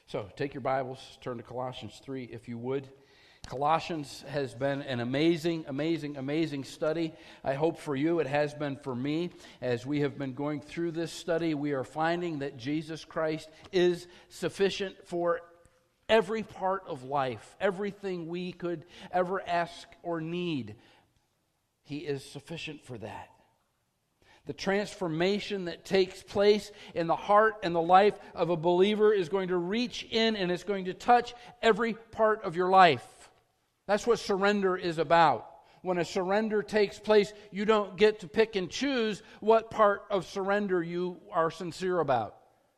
So take your Bibles, turn to Colossians 3 if you would. Colossians has been an amazing study. I hope for you it has been for me. As we have been going through this study, we are finding that Jesus Christ is sufficient for every part of life, everything we could ever ask or need. He is sufficient for that. The transformation that takes place in the heart and the life of a believer is going to reach in and it's going to touch every part of your life. That's what surrender is about. When a surrender takes place, you don't get to pick and choose what part of surrender you are sincere about.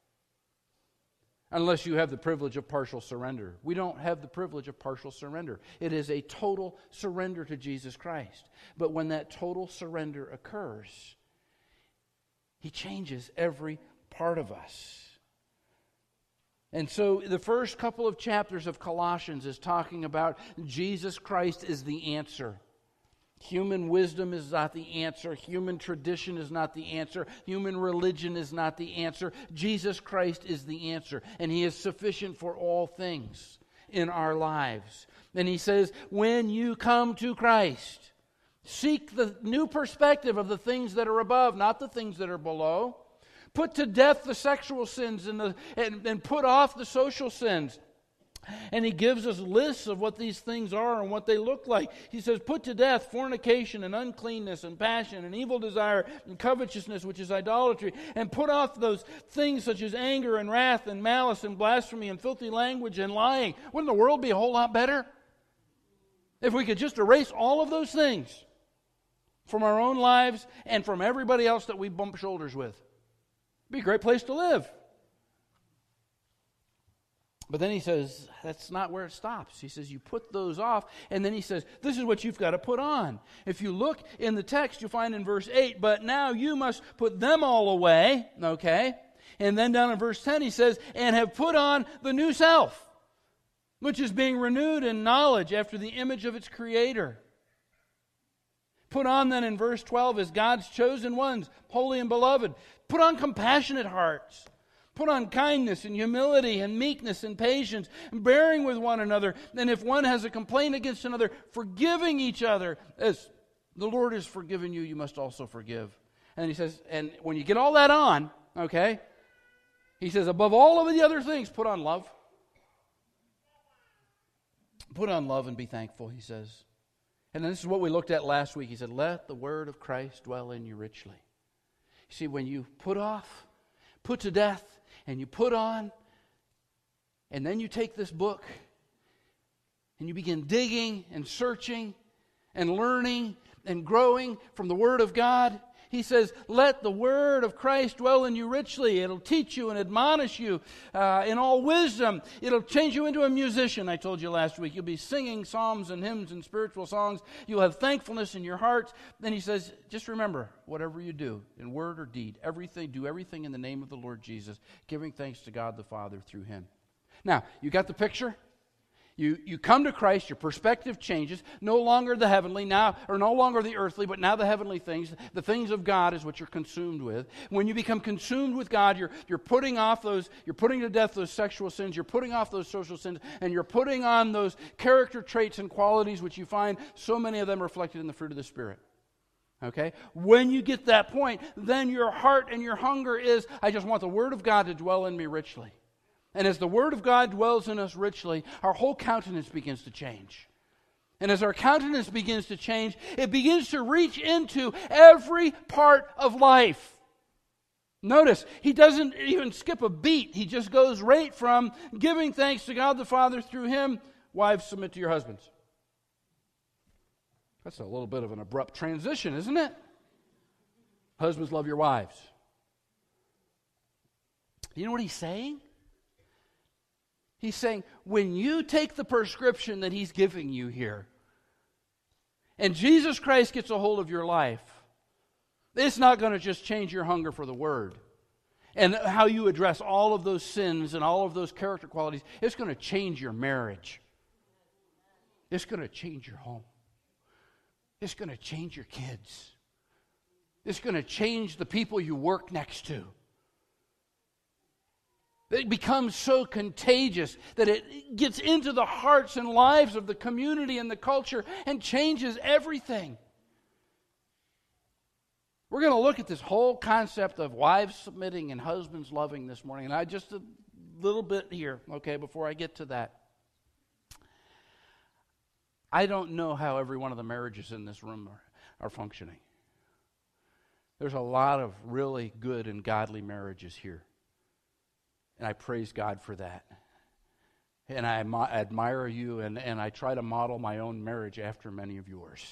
Unless you have the privilege of partial surrender. We don't have the privilege of partial surrender. It is a total surrender to Jesus Christ. But when that total surrender occurs, He changes every part of us. And so the first couple of chapters of Colossians is talking about Jesus Christ is the answer. Human wisdom is not the answer. Human tradition is not the answer. Human religion is not the answer. Jesus Christ is the answer. And He is sufficient for all things in our lives. And He says, when you come to Christ, seek the new perspective of the things that are above, not the things that are below. Put to death the sexual sins and put off the social sins. And He gives us lists of what these things are and what they look like. He says, put to death fornication and uncleanness and passion and evil desire and covetousness, which is idolatry. And put off those things such as anger and wrath and malice and blasphemy and filthy language and lying. Wouldn't the world be a whole lot better if we could just erase all of those things from our own lives and from everybody else that we bump shoulders with? It'd be a great place to live. But then He says, that's not where it stops. He says, you put those off, and then He says, this is what you've got to put on. If you look in the text, you'll find in verse 8, but now you must put them all away, okay? And then down in verse 10, He says, and have put on the new self, which is being renewed in knowledge after the image of its Creator. Put on then in verse 12 as God's chosen ones, holy and beloved. Put on compassionate hearts. Put on kindness and humility and meekness and patience, and bearing with one another. And if one has a complaint against another, forgiving each other. As the Lord has forgiven you, you must also forgive. And He says, and when you get all that on, okay, He says, above all of the other things, put on love. Put on love and be thankful, He says. And this is what we looked at last week. He said, let the word of Christ dwell in you richly. You see, when you put off, put to death, and you put on, and then you take this book, and you begin digging and searching and learning and growing from the Word of God. He says, let the word of Christ dwell in you richly. It'll teach you and admonish you in all wisdom. It'll change you into a musician, I told you last week. You'll be singing psalms and hymns and spiritual songs. You'll have thankfulness in your hearts. Then He says, just remember, whatever you do, in word or deed, do everything in the name of the Lord Jesus, giving thanks to God the Father through Him. Now, you got the picture? You come to Christ, your perspective changes, no longer the heavenly now, or no longer the earthly, but now the heavenly things. The things of God is what you're consumed with. When you become consumed with God, you're putting off you're putting to death those sexual sins, you're putting off those social sins, and you're putting on those character traits and qualities which you find so many of them reflected in the fruit of the Spirit. Okay? When you get that point, then your heart and your hunger is, I just want the Word of God to dwell in me richly. And as the Word of God dwells in us richly, our whole countenance begins to change. And as our countenance begins to change, it begins to reach into every part of life. Notice, He doesn't even skip a beat. He just goes right from giving thanks to God the Father through Him. Wives, submit to your husbands. That's a little bit of an abrupt transition, isn't it? Husbands, love your wives. You know what He's saying? He's saying, when you take the prescription that He's giving you here, and Jesus Christ gets a hold of your life, it's not going to just change your hunger for the Word and how you address all of those sins and all of those character qualities. It's going to change your marriage. It's going to change your home. It's going to change your kids. It's going to change the people you work next to. It becomes so contagious that it gets into the hearts and lives of the community and the culture and changes everything. We're going to look at this whole concept of wives submitting and husbands loving this morning. And I just a little bit here, okay, before I get to that. I don't know how every one of the marriages in this room are functioning. There's a lot of really good and godly marriages here. And I praise God for that. And I admire you, and I try to model my own marriage after many of yours.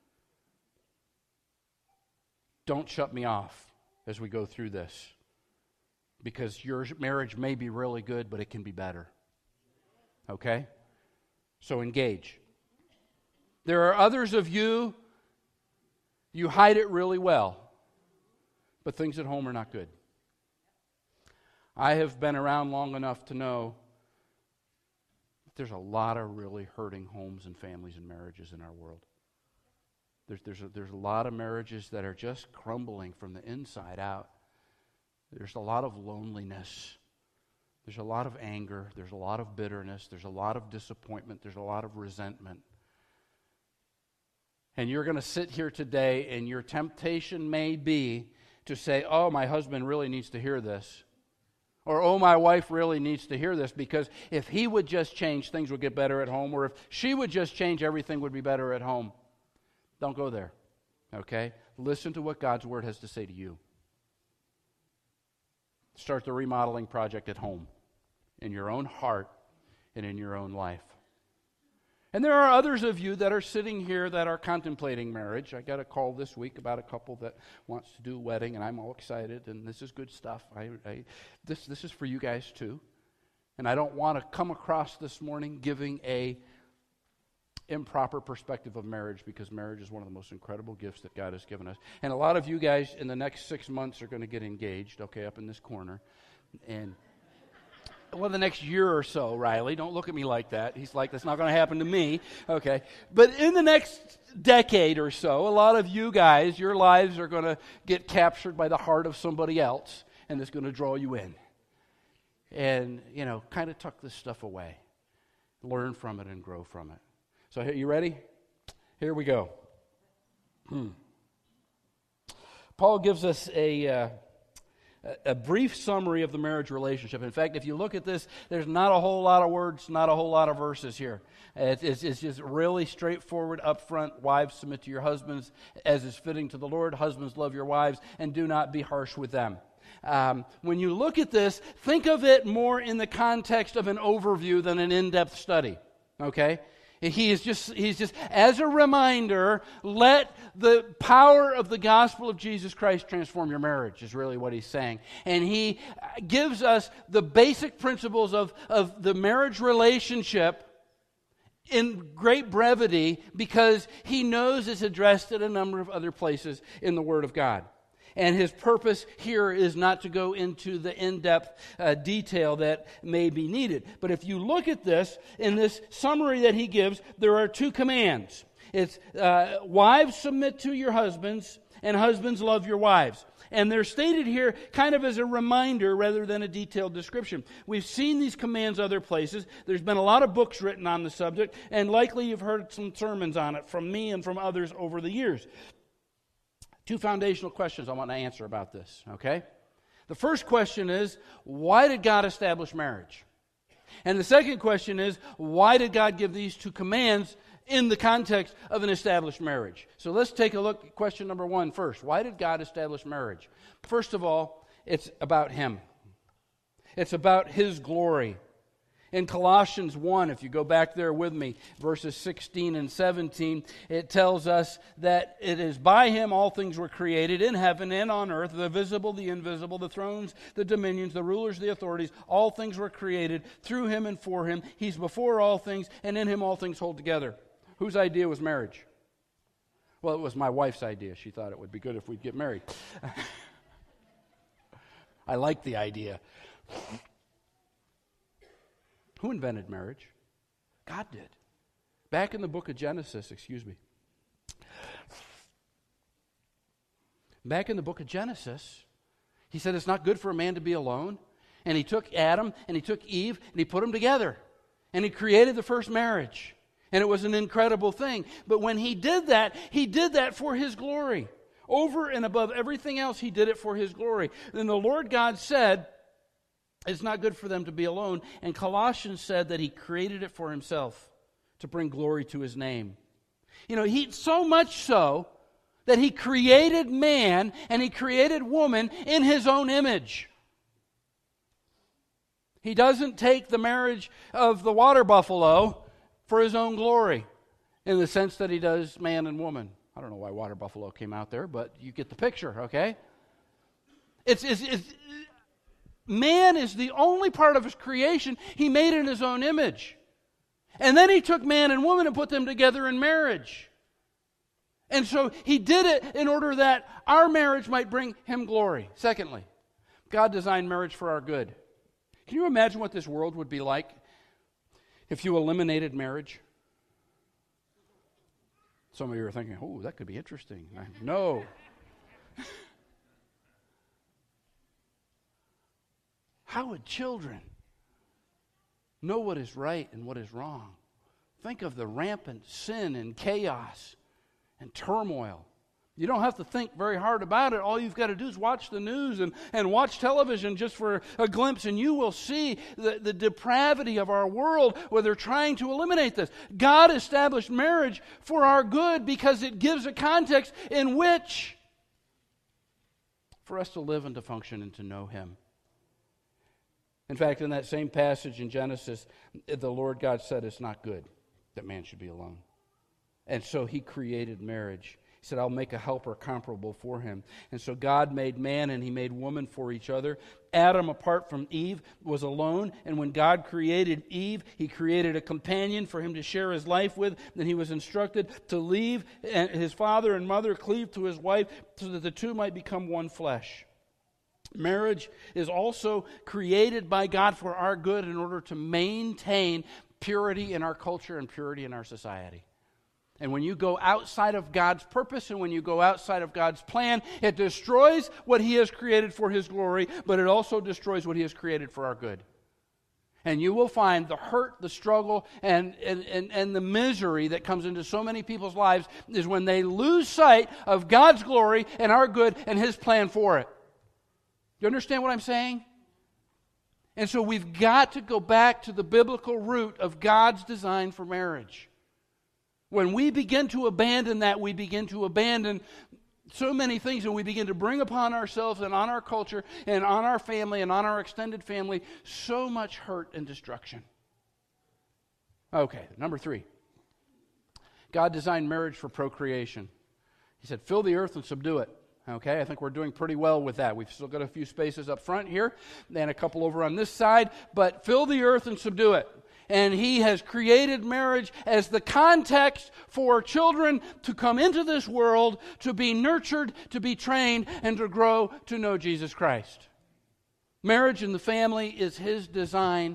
Don't shut me off as we go through this, because your marriage may be really good, but it can be better. Okay? So engage. There are others of you, you hide it really well, but things at home are not good. I have been around long enough to know that there's a lot of really hurting homes and families and marriages in our world. There's a lot of marriages that are just crumbling from the inside out. There's a lot of loneliness. There's a lot of anger. There's a lot of bitterness. There's a lot of disappointment. There's a lot of resentment. And you're going to sit here today, and your temptation may be to say, oh, my husband really needs to hear this. Or, oh, my wife really needs to hear this, because if he would just change, things would get better at home. Or if she would just change, everything would be better at home. Don't go there, okay? Listen to what God's Word has to say to you. Start the remodeling project at home, in your own heart and in your own life. And there are others of you that are sitting here that are contemplating marriage. I got a call this week about a couple that wants to do a wedding, and I'm all excited, and this is good stuff. This is for you guys too. And I don't want to come across this morning giving a improper perspective of marriage, because marriage is one of the most incredible gifts that God has given us. And a lot of you guys in the next 6 months are going to get engaged, okay, up in this corner. And well, the next year or so, Riley, don't look at me like that. He's like, that's not going to happen to me. Okay. But in the next decade or so, a lot of you guys, your lives are going to get captured by the heart of somebody else, and it's going to draw you in. And, kind of tuck this stuff away. Learn from it and grow from it. So, you ready? Here we go. Paul gives us a brief summary of the marriage relationship. In fact, if you look at this, there's not a whole lot of words, not a whole lot of verses here. It's just really straightforward up front. Wives, submit to your husbands as is fitting to the Lord. Husbands, love your wives, and do not be harsh with them. When you look at this, think of it more in the context of an overview than an in-depth study. Okay? He's just, as a reminder, let the power of the gospel of Jesus Christ transform your marriage, is really what he's saying. And he gives us the basic principles of the marriage relationship in great brevity, because he knows it's addressed in a number of other places in the Word of God. And his purpose here is not to go into the in-depth detail that may be needed. But if you look at this, in this summary that he gives, there are two commands. It's wives, submit to your husbands, and husbands, love your wives. And they're stated here kind of as a reminder rather than a detailed description. We've seen these commands other places. There's been a lot of books written on the subject, and likely you've heard some sermons on it from me and from others over the years. Two foundational questions I want to answer about this, okay? The first question is, why did God establish marriage? And the second question is, why did God give these two commands in the context of an established marriage? So let's take a look at question number one first. Why did God establish marriage? First of all, it's about Him. It's about His glory. In Colossians 1, if you go back there with me, verses 16 and 17, it tells us that it is by Him all things were created, in heaven and on earth, the visible, the invisible, the thrones, the dominions, the rulers, the authorities. All things were created through Him and for Him. He's before all things, and in Him all things hold together. Whose idea was marriage? Well, it was my wife's idea. She thought it would be good if we'd get married. I like the idea. Who invented marriage? God did. Back in the book of Genesis, Back in the book of Genesis, He said it's not good for a man to be alone. And He took Adam and He took Eve and He put them together. And He created the first marriage. And it was an incredible thing. But when He did that for His glory. Over and above everything else, He did it for His glory. Then the Lord God said, it's not good for them to be alone. And Colossians said that He created it for Himself to bring glory to His name. He so much so that He created man and He created woman in His own image. He doesn't take the marriage of the water buffalo for His own glory in the sense that He does man and woman. I don't know why water buffalo came out there, but you get the picture, okay? Man is the only part of His creation He made in His own image. And then He took man and woman and put them together in marriage. And so He did it in order that our marriage might bring Him glory. Secondly, God designed marriage for our good. Can you imagine what this world would be like if you eliminated marriage? Some of you are thinking, oh, that could be interesting. No. How would children know what is right and what is wrong? Think of the rampant sin and chaos and turmoil. You don't have to think very hard about it. All you've got to do is watch the news and watch television just for a glimpse, and you will see the depravity of our world where they're trying to eliminate this. God established marriage for our good because it gives a context in which for us to live and to function and to know Him. In fact, in that same passage in Genesis, the Lord God said it's not good that man should be alone. And so He created marriage. He said, I'll make a helper comparable for him. And so God made man and He made woman for each other. Adam, apart from Eve, was alone. And when God created Eve, He created a companion for him to share his life with. Then he was instructed to leave his father and mother, cleave to his wife, so that the two might become one flesh. Marriage is also created by God for our good in order to maintain purity in our culture and purity in our society. And when you go outside of God's purpose and when you go outside of God's plan, it destroys what He has created for His glory, but it also destroys what He has created for our good. And you will find the hurt, the struggle, and the misery that comes into so many people's lives is when they lose sight of God's glory and our good and His plan for it. You understand what I'm saying? And so we've got to go back to the biblical root of God's design for marriage. When we begin to abandon that, we begin to abandon so many things, and we begin to bring upon ourselves and on our culture and on our family and on our extended family so much hurt and destruction. Okay, number 3. God designed marriage for procreation. He said, fill the earth and subdue it. Okay, I think we're doing pretty well with that. We've still got a few spaces up front here and a couple over on this side, but fill the earth and subdue it. And He has created marriage as the context for children to come into this world, to be nurtured, to be trained, and to grow to know Jesus Christ. Marriage in the family is His design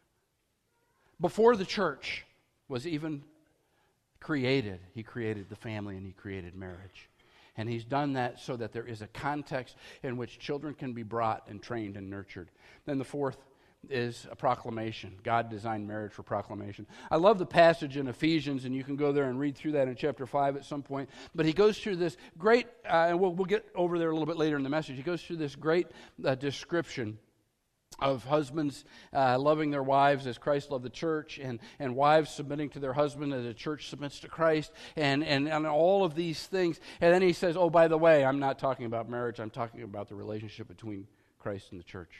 before the church was even created. He created the family and He created marriage. And He's done that so that there is a context in which children can be brought and trained and nurtured. Then the fourth is a proclamation. God designed marriage for proclamation. I love the passage in Ephesians, and you can go there and read through that in chapter 5 at some point. But he goes through this great, and we'll get over there a little bit later in the message. He goes through this great description of husbands loving their wives as Christ loved the church, and wives submitting to their husband as the church submits to Christ, and all of these things. And then he says, oh, by the way, I'm not talking about marriage. I'm talking about the relationship between Christ and the church.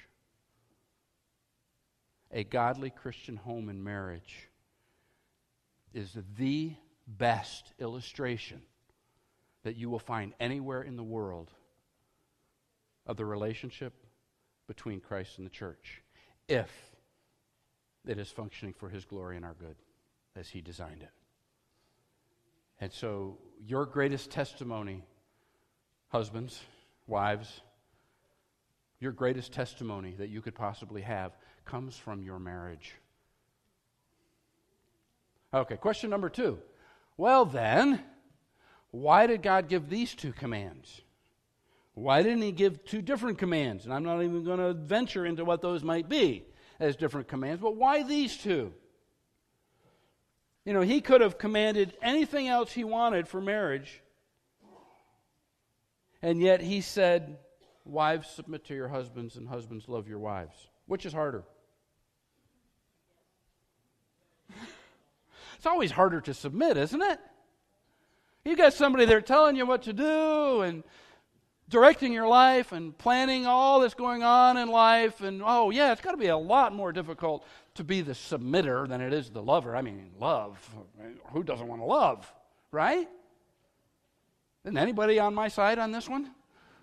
A godly Christian home and marriage is the best illustration that you will find anywhere in the world of the relationship between Christ and the church, if it is functioning for His glory and our good, as He designed it. And so, your greatest testimony, husbands, wives, your greatest testimony that you could possibly have comes from your marriage. Okay, question number 2. Well then, why did God give these 2 commands? Why didn't he give two different commands? And I'm not even going to venture into what those might be as different commands, but why these two? You know, he could have commanded anything else he wanted for marriage, and yet he said, wives, submit to your husbands, and husbands, love your wives. Which is harder? It's always harder to submit, isn't it? You got somebody there telling you what to do and directing your life and planning all that's going on in life. And, oh, yeah, it's got to be a lot more difficult to be the submitter than it is the lover. I mean, love. Who doesn't want to love, right? Isn't anybody on my side on this one?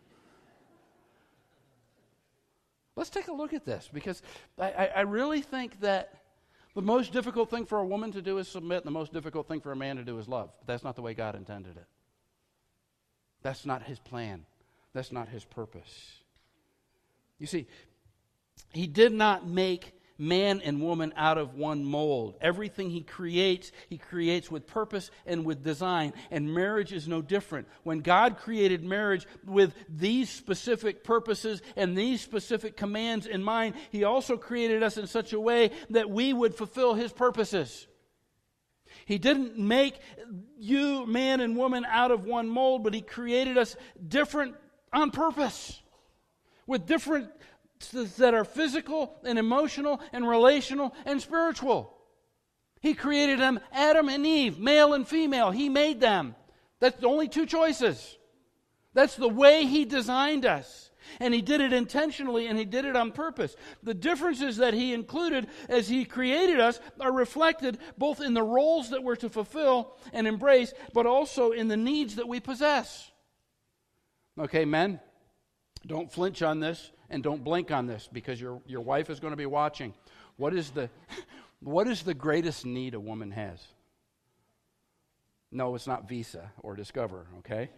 Let's take a look at this, because I really think that the most difficult thing for a woman to do is submit, and the most difficult thing for a man to do is love. But that's not the way God intended it. That's not his plan. That's not his purpose. You see, he did not make man and woman out of one mold. Everything he creates with purpose and with design. And marriage is no different. When God created marriage with these specific purposes and these specific commands in mind, he also created us in such a way that we would fulfill his purposes. He didn't make you, man and woman, out of one mold, but he created us different on purpose, with different that are physical and emotional and relational and spiritual. He created them, Adam and Eve, male and female. He made them. That's the only two choices. That's the way he designed us. And he did it intentionally, and he did it on purpose. The differences that he included as he created us are reflected both in the roles that we're to fulfill and embrace, but also in the needs that we possess. Okay, men, don't flinch on this and don't blink on this, because your wife is going to be watching. What is the greatest need a woman has? No, it's not Visa or Discover, okay?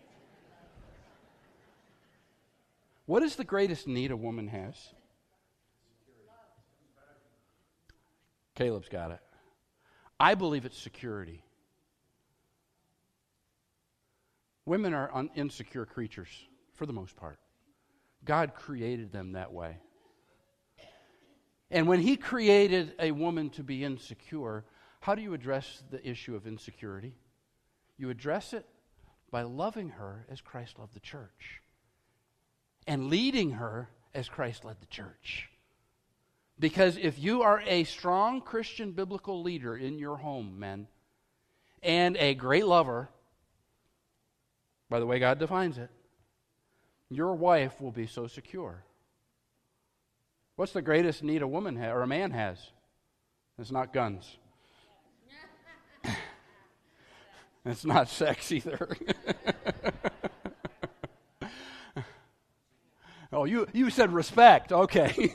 What is the greatest need a woman has? Caleb's got it. I believe it's security. Women are insecure creatures for the most part. God created them that way. And when he created a woman to be insecure, how do you address the issue of insecurity? You address it by loving her as Christ loved the church and leading her as Christ led the church. Because if you are a strong Christian biblical leader in your home, men, and a great lover, by the way God defines it, your wife will be so secure. What's the greatest need a woman or a man has? It's not guns. It's not sex either. Oh, you said respect. Okay.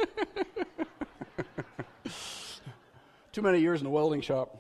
Too many years in the welding shop.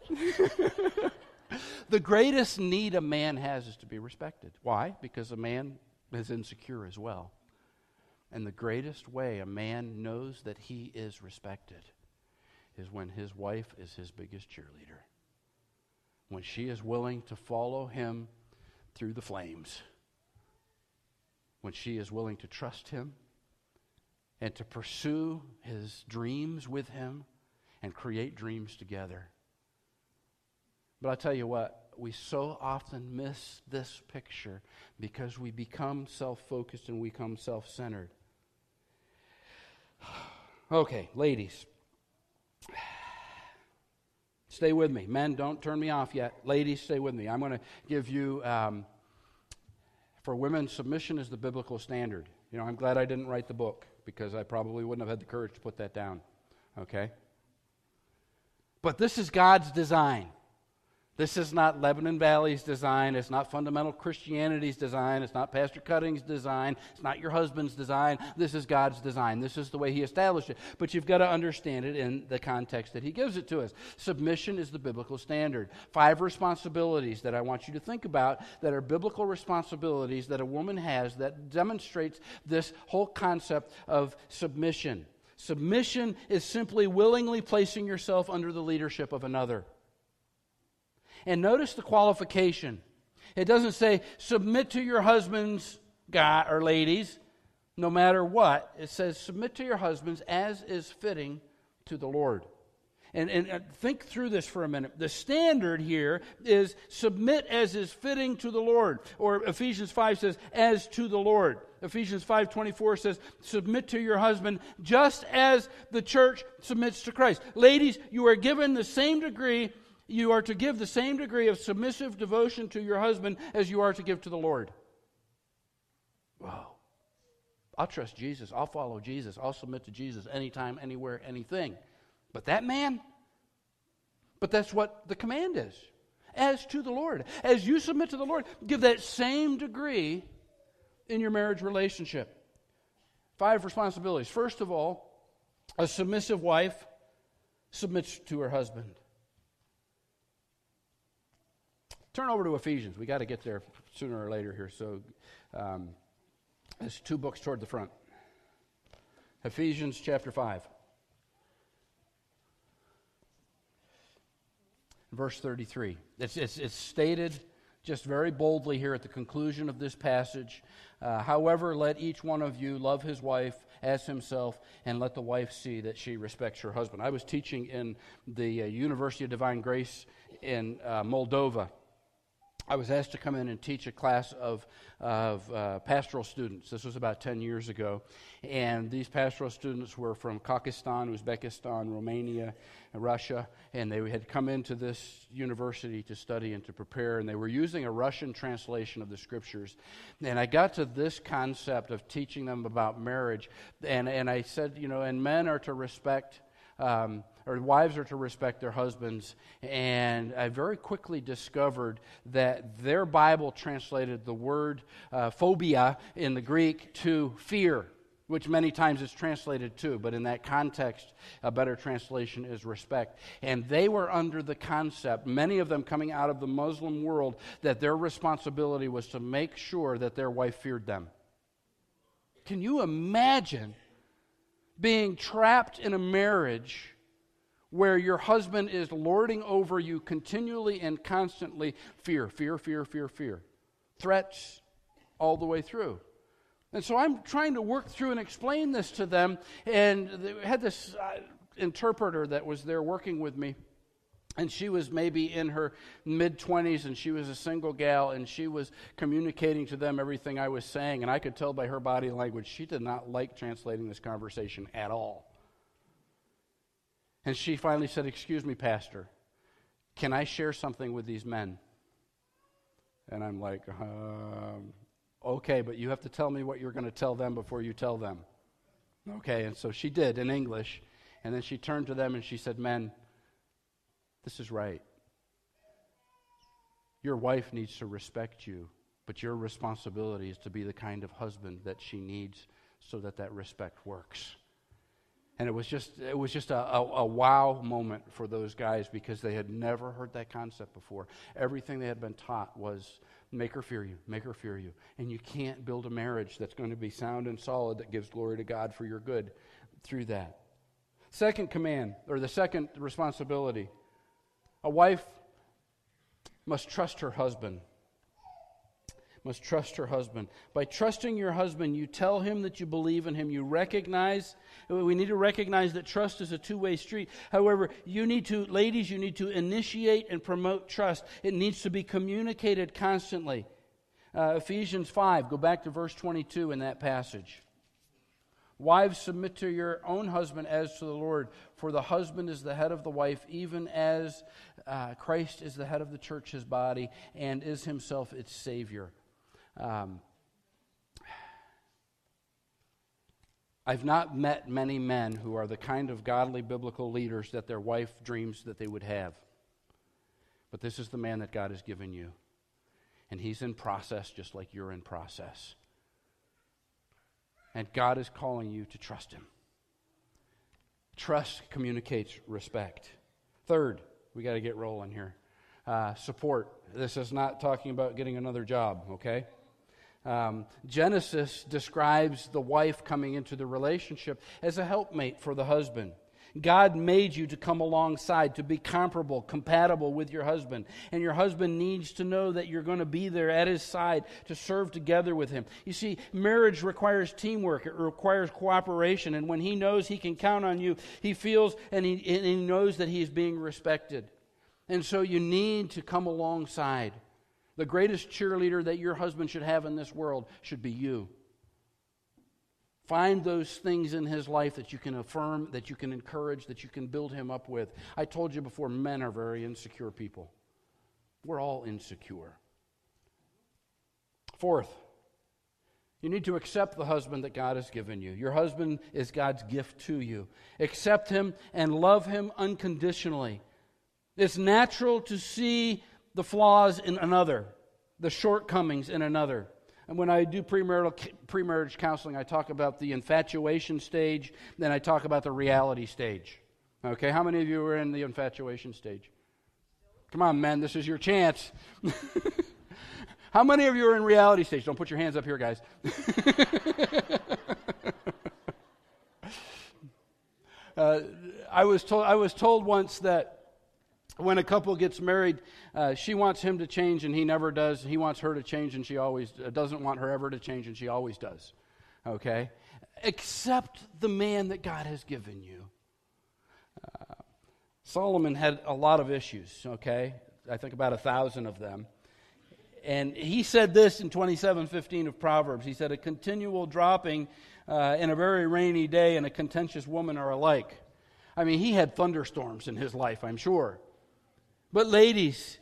The greatest need a man has is to be respected. Why? Because a man is insecure as well. And the greatest way a man knows that he is respected is when his wife is his biggest cheerleader. When she is willing to follow him through the flames. When she is willing to trust him and to pursue his dreams with him and create dreams together. But I tell you what, we so often miss this picture because we become self-focused and we become self-centered. Okay, ladies. Stay with me. Men, don't turn me off yet. Ladies, stay with me. I'm going to give you, for women, submission is the biblical standard. You know, I'm glad I didn't write the book because I probably wouldn't have had the courage to put that down. Okay? But this is God's design. This is not Lebanon Valley's design. It's not fundamental Christianity's design. It's not Pastor Cutting's design. It's not your husband's design. This is God's design. This is the way he established it. But you've got to understand it in the context that he gives it to us. Submission is the biblical standard. 5 responsibilities that I want you to think about that are biblical responsibilities that a woman has that demonstrates this whole concept of submission. Submission is simply willingly placing yourself under the leadership of another. And notice the qualification. It doesn't say, submit to your husbands guy or ladies, no matter what, it says, submit to your husbands as is fitting to the Lord. And think through this for a minute. The standard here is submit as is fitting to the Lord. Or Ephesians 5 says, as to the Lord. Ephesians 5:24 says, submit to your husband just as the church submits to Christ. Ladies, you are given the same degree, you are to give the same degree of submissive devotion to your husband as you are to give to the Lord. Wow. I'll trust Jesus. I'll follow Jesus. I'll submit to Jesus anytime, anywhere, anything. But that man, but that's what the command is. As to the Lord. As you submit to the Lord, give that same degree in your marriage relationship. 5 responsibilities. First of all, a submissive wife submits to her husband. Turn over to Ephesians. We got to get there sooner or later here. So there's 2 books toward the front. Ephesians chapter 5. Verse 33. It's stated just very boldly here at the conclusion of this passage. However, let each one of you love his wife as himself, and let the wife see that she respects her husband. I was teaching in the University of Divine Grace in Moldova. I was asked to come in and teach a class of pastoral students. This was about 10 years ago. And these pastoral students were from Kazakhstan, Uzbekistan, Romania, and Russia. And they had come into this university to study and to prepare. And they were using a Russian translation of the Scriptures. And I got to this concept of teaching them about marriage. And I said, and men are to respect or wives are to respect their husbands. And I very quickly discovered that their Bible translated the word phobia in the Greek to fear, which many times is translated too, but in that context, a better translation is respect. And they were under the concept, many of them coming out of the Muslim world, that their responsibility was to make sure that their wife feared them. Can you imagine being trapped in a marriage where your husband is lording over you continually and constantly? Fear. Threats all the way through. And so I'm trying to work through and explain this to them, and they had this interpreter that was there working with me, and she was maybe in her mid-20s, and she was a single gal, and she was communicating to them everything I was saying, and I could tell by her body language she did not like translating this conversation at all. And she finally said, "Excuse me, Pastor, can I share something with these men?" And I'm like, okay, but you have to tell me what you're going to tell them before you tell them. Okay, and so she did in English, and then she turned to them and she said, "Men, this is right. Your wife needs to respect you, but your responsibility is to be the kind of husband that she needs so that that respect works." And it was just a wow moment for those guys, because they had never heard that concept before. Everything they had been taught was make her fear you, make her fear you. And you can't build a marriage that's going to be sound and solid that gives glory to God for your good through that. Second command, or the second responsibility, a wife must trust her husband. Must trust her husband. By trusting your husband, you tell him that you believe in him. We need to recognize that trust is a two-way street. However, ladies, you need to initiate and promote trust. It needs to be communicated constantly. Ephesians 5, go back to verse 22 in that passage. Wives, submit to your own husband as to the Lord, for the husband is the head of the wife, even as Christ is the head of the church, his body, and is himself its Savior. I've not met many men who are the kind of godly biblical leaders that their wife dreams that they would have. But this is the man that God has given you. And he's in process just like you're in process. And God is calling you to trust him. Trust communicates respect. Third, we got to get rolling here. Support. This is not talking about getting another job, okay? Genesis describes the wife coming into the relationship as a helpmate for the husband. God made you to come alongside, to be comparable, compatible with your husband. And your husband needs to know that you're going to be there at his side to serve together with him. You see, marriage requires teamwork. It requires cooperation. And when he knows he can count on you, he feels and he knows that he is being respected. And so you need to come alongside. The greatest cheerleader that your husband should have in this world should be you. Find those things in his life that you can affirm, that you can encourage, that you can build him up with. I told you before, men are very insecure people. We're all insecure. Fourth, you need to accept the husband that God has given you. Your husband is God's gift to you. Accept him and love him unconditionally. It's natural to see the flaws in another, the shortcomings in another. And when I do pre-marriage counseling, I talk about the infatuation stage, then I talk about the reality stage. Okay, how many of you are in the infatuation stage? Come on, men, this is your chance. How many of you are in reality stage? Don't put your hands up here, guys. I was told once that when a couple gets married, she wants him to change and he never does. He wants her to change and she always doesn't want her ever to change and she always does. Okay? Accept the man that God has given you. Solomon had a lot of issues, okay? I think about 1,000 of them. And he said this in 27:15 of Proverbs. He said, a continual dropping in a very rainy day and a contentious woman are alike. I mean, he had thunderstorms in his life, I'm sure. But ladies,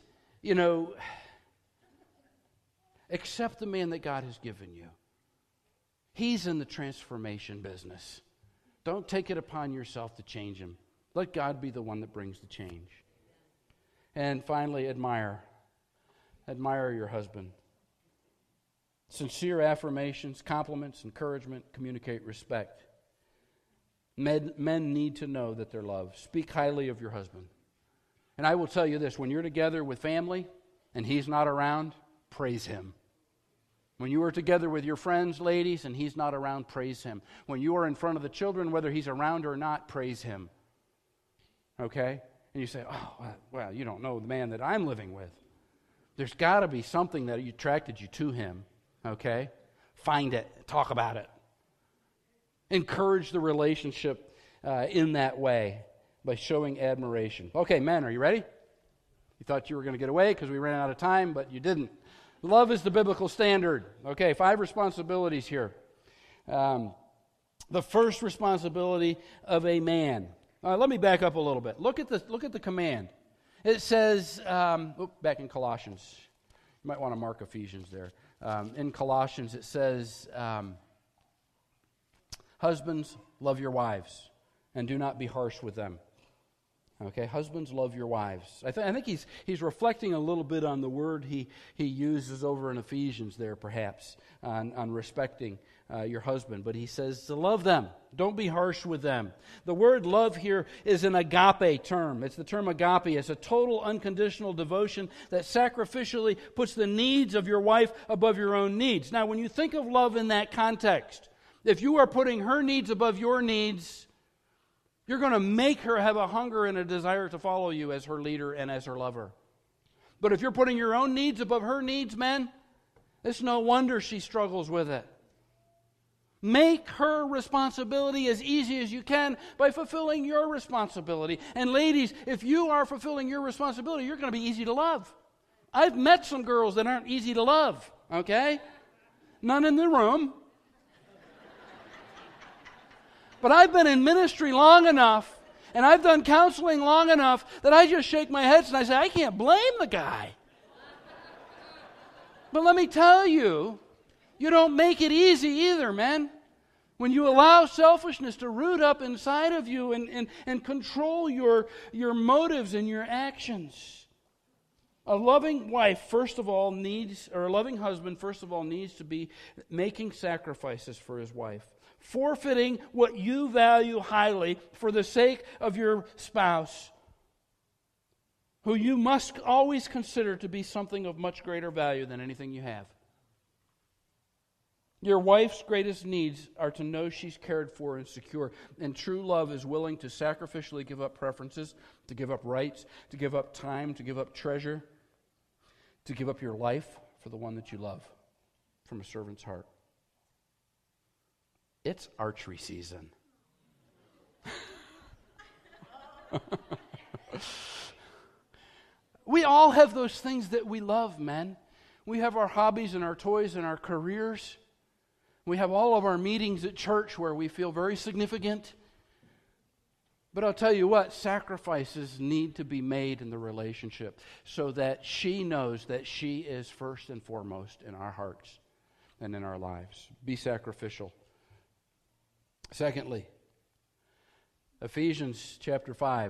accept the man that God has given you. He's in the transformation business. Don't take it upon yourself to change him. Let God be the one that brings the change. And finally, admire. Admire your husband. Sincere affirmations, compliments, encouragement, communicate respect. Men need to know that they're loved. Speak highly of your husband. And I will tell you this, when you're together with family and he's not around, praise him. When you are together with your friends, ladies, and he's not around, praise him. When you are in front of the children, whether he's around or not, praise him. Okay? And you say, oh, well, you don't know the man that I'm living with. There's got to be something that attracted you to him. Okay? Find it. Talk about it. Encourage the relationship in that way by showing admiration. Okay, men, are you ready? You thought you were going to get away because we ran out of time, but you didn't. Love is the biblical standard. Okay, 5 responsibilities here. The first responsibility of a man. Let me back up a little bit. Look at the command. It says, back in Colossians. You might want to mark Ephesians there. In Colossians it says, husbands, love your wives, and do not be harsh with them. Okay, husbands, love your wives. I think he's reflecting a little bit on the word he uses over in Ephesians there, perhaps, on respecting your husband. But he says to love them. Don't be harsh with them. The word love here is an agape term. It's the term agape. It's a total unconditional devotion that sacrificially puts the needs of your wife above your own needs. Now, when you think of love in that context, if you are putting her needs above your needs, you're going to make her have a hunger and a desire to follow you as her leader and as her lover. But if you're putting your own needs above her needs, men, it's no wonder she struggles with it. Make her responsibility as easy as you can by fulfilling your responsibility. And ladies, if you are fulfilling your responsibility, you're going to be easy to love. I've met some girls that aren't easy to love, okay? None in the room. But I've been in ministry long enough, and I've done counseling long enough, that I just shake my head and I say, I can't blame the guy. But let me tell you, you don't make it easy either, man. When you allow selfishness to root up inside of you and control your motives and your actions. A loving wife, first of all, a loving husband, first of all, needs to be making sacrifices for his wife. Forfeiting what you value highly for the sake of your spouse, who you must always consider to be something of much greater value than anything you have. Your wife's greatest needs are to know she's cared for and secure. And true love is willing to sacrificially give up preferences, to give up rights, to give up time, to give up treasure, to give up your life for the one that you love from a servant's heart. It's archery season. We all have those things that we love, men. We have our hobbies and our toys and our careers. We have all of our meetings at church where we feel very significant. But I'll tell you what, sacrifices need to be made in the relationship so that she knows that she is first and foremost in our hearts and in our lives. Be sacrificial. Secondly, Ephesians chapter 5,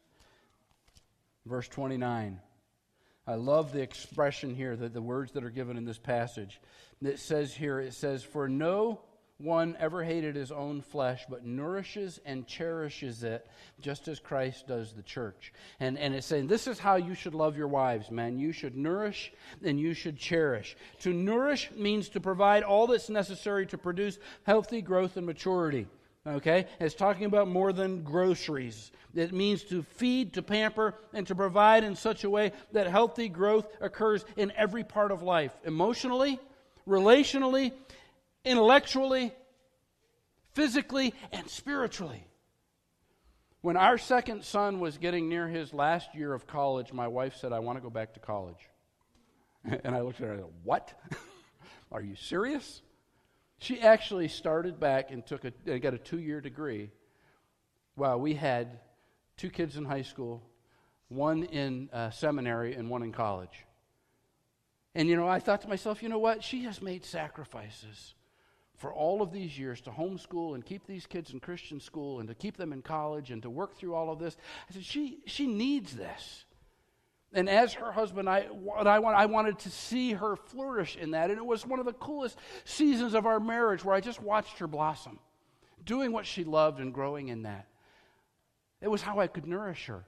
verse 29. I love the expression here, the words that are given in this passage. It says here, for no one ever hated his own flesh, but nourishes and cherishes it, just as Christ does the church. And it's saying, this is how you should love your wives, man. You should nourish and you should cherish. To nourish means to provide all that's necessary to produce healthy growth and maturity. Okay? It's talking about more than groceries. It means to feed, to pamper, and to provide in such a way that healthy growth occurs in every part of life. Emotionally, relationally, intellectually, physically, and spiritually. When our second son was getting near his last year of college, my wife said, I want to go back to college. And I looked at her and I said, what? Are you serious? She actually started back and got a 2-year degree. Wow, we had 2 kids in high school, 1 in seminary and 1 in college. And, I thought to myself, you know what? She has made sacrifices for all of these years to homeschool and keep these kids in Christian school and to keep them in college and to work through all of this. I said, she needs this. And as her husband, I wanted to see her flourish in that. And it was one of the coolest seasons of our marriage where I just watched her blossom, doing what she loved and growing in that. It was how I could nourish her.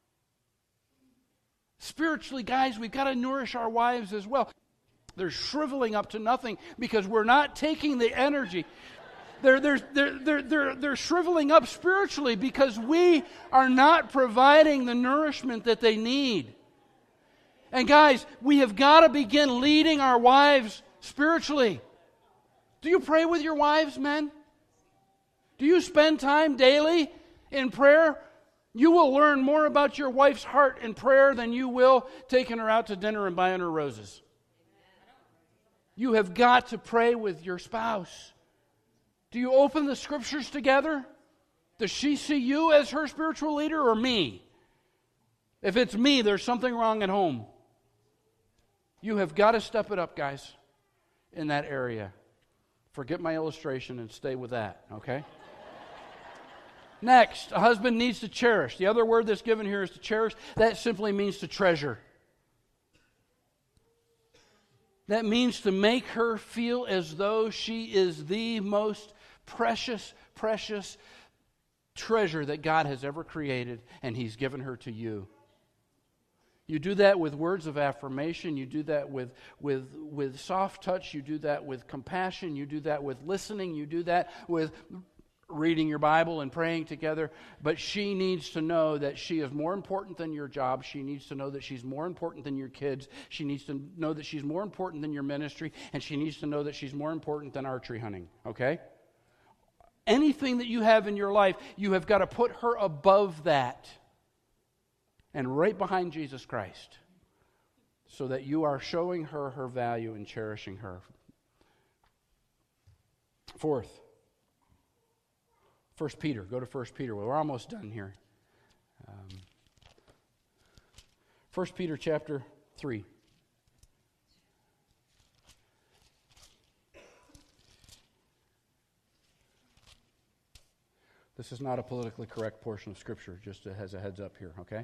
Spiritually, guys, we've got to nourish our wives as well. They're shriveling up to nothing because we're not taking the energy. They're shriveling up spiritually because we are not providing the nourishment that they need. And guys, we have got to begin leading our wives spiritually. Do you pray with your wives, men? Do you spend time daily in prayer? You will learn more about your wife's heart in prayer than you will taking her out to dinner and buying her roses. You have got to pray with your spouse. Do you open the scriptures together? Does she see you as her spiritual leader or me? If it's me, there's something wrong at home. You have got to step it up, guys, in that area. Forget my illustration and stay with that, okay? Next, a husband needs to cherish. The other word that's given here is to cherish. That simply means to treasure. That means to make her feel as though she is the most precious, precious treasure that God has ever created, and He's given her to you. You do that with words of affirmation. You do that with soft touch. You do that with compassion. You do that with listening. You do that with reading your Bible and praying together. But she needs to know that she is more important than your job. She needs to know that she's more important than your kids. She needs to know that she's more important than your ministry. And she needs to know that she's more important than archery hunting. Okay? Anything that you have in your life, you have got to put her above that. And right behind Jesus Christ, so that you are showing her her value and cherishing her. Fourth, 1 Peter. Go to 1 Peter. We're almost done here. 1 Peter chapter 3. This is not a politically correct portion of Scripture, just as a heads up here, okay?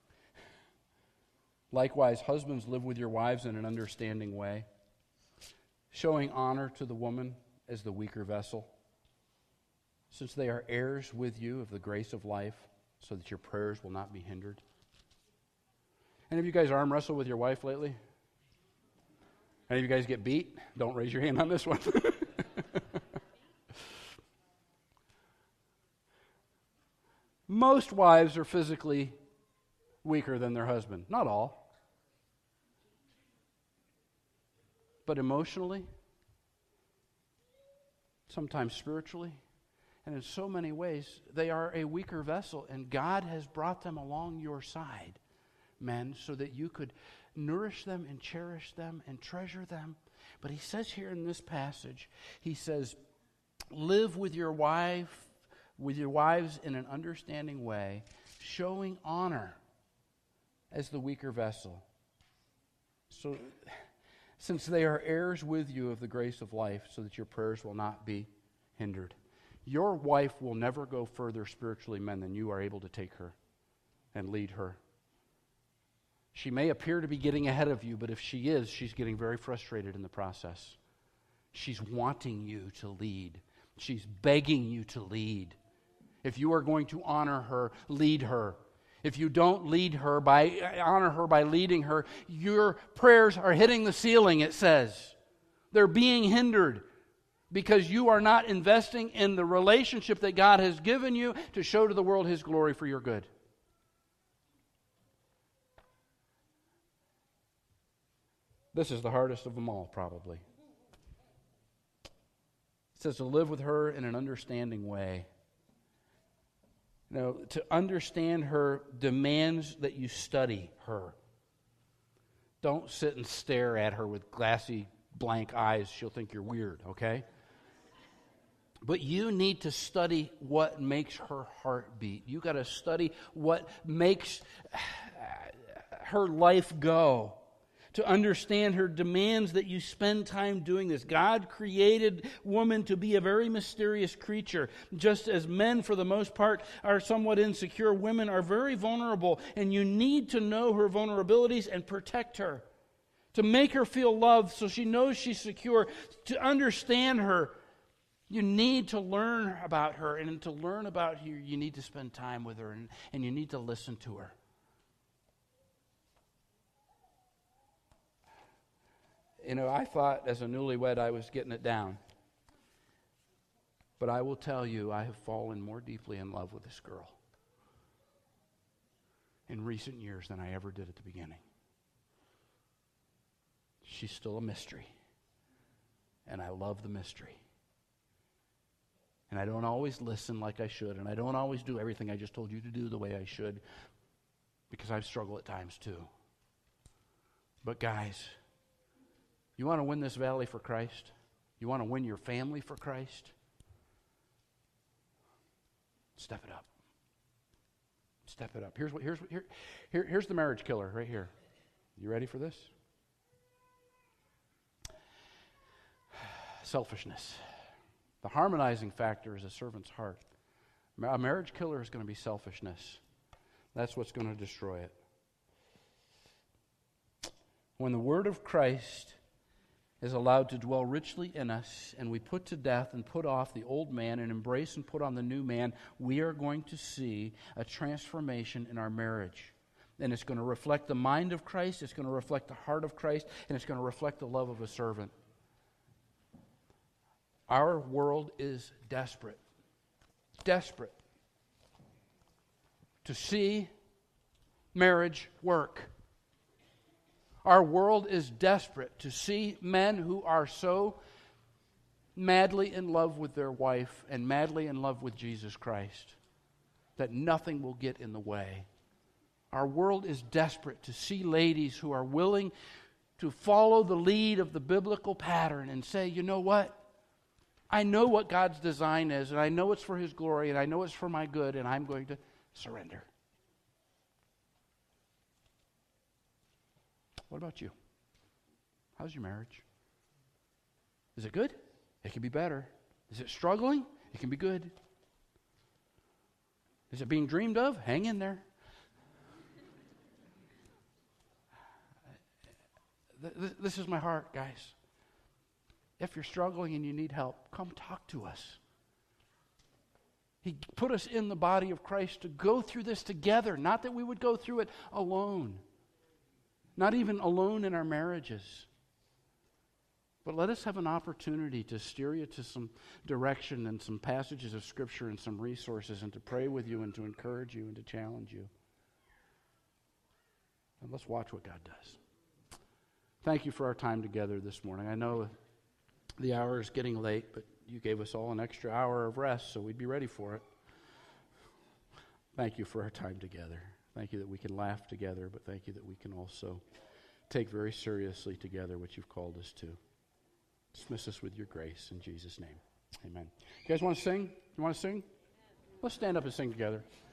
Likewise, husbands, live with your wives in an understanding way, showing honor to the woman as the weaker vessel, since they are heirs with you of the grace of life, so that your prayers will not be hindered. Any of you guys arm wrestle with your wife lately? Any of you guys get beat? Don't raise your hand on this one. Most wives are physically weaker than their husband. Not all. But emotionally, sometimes spiritually, and in so many ways, they are a weaker vessel. And God has brought them along your side, men, so that you could nourish them and cherish them and treasure them. But he says here in this passage, he says, live with your wives in an understanding way, showing honor as the weaker vessel. So, since they are heirs with you of the grace of life, so that your prayers will not be hindered. Your wife will never go further spiritually, men, than you are able to take her and lead her. She may appear to be getting ahead of you, but if she is, she's getting very frustrated in the process. She's wanting you to lead. She's begging you to lead. If you are going to honor her, lead her. If you don't honor her by leading her, your prayers are hitting the ceiling, it says. They're being hindered because you are not investing in the relationship that God has given you to show to the world His glory for your good. This is the hardest of them all, probably. It says to live with her in an understanding way. Now, to understand her demands that you study her. Don't sit and stare at her with glassy, blank eyes. She'll think you're weird, okay? But you need to study what makes her heart beat. You got to study what makes her life go. To understand her demands that you spend time doing this. God created woman to be a very mysterious creature. Just as men, for the most part, are somewhat insecure, women are very vulnerable, and you need to know her vulnerabilities and protect her. To make her feel loved so she knows she's secure. To understand her, you need to learn about her, and to learn about her, you need to spend time with her, and you need to listen to her. You know, I thought as a newlywed I was getting it down. But I will tell you, I have fallen more deeply in love with this girl in recent years than I ever did at the beginning. She's still a mystery. And I love the mystery. And I don't always listen like I should, and I don't always do everything I just told you to do the way I should, because I struggle at times too. But guys, you want to win this valley for Christ? You want to win your family for Christ? Step it up. Step it up. Here's the marriage killer right here. You ready for this? Selfishness. The harmonizing factor is a servant's heart. A marriage killer is going to be selfishness. That's what's going to destroy it. When the word of Christ is allowed to dwell richly in us, and we put to death and put off the old man and embrace and put on the new man, we are going to see a transformation in our marriage. And it's going to reflect the mind of Christ, it's going to reflect the heart of Christ, and it's going to reflect the love of a servant. Our world is desperate to see marriage work. Our world is desperate to see men who are so madly in love with their wife and madly in love with Jesus Christ that nothing will get in the way. Our world is desperate to see ladies who are willing to follow the lead of the biblical pattern and say, you know what? I know what God's design is, and I know it's for His glory, and I know it's for my good, and I'm going to surrender. What about you? How's your marriage? Is it good? It can be better. Is it struggling? It can be good. Is it being dreamed of? Hang in there. This is my heart, guys. If you're struggling and you need help, come talk to us. He put us in the body of Christ to go through this together, not that we would go through it alone. Not even alone in our marriages. But let us have an opportunity to steer you to some direction and some passages of Scripture and some resources, and to pray with you and to encourage you and to challenge you. And let's watch what God does. Thank you for our time together this morning. I know the hour is getting late, but you gave us all an extra hour of rest, so we'd be ready for it. Thank you for our time together. Thank you that we can laugh together, but thank you that we can also take very seriously together what you've called us to. Dismiss us with your grace in Jesus' name. Amen. You guys want to sing? You want to sing? Let's stand up and sing together.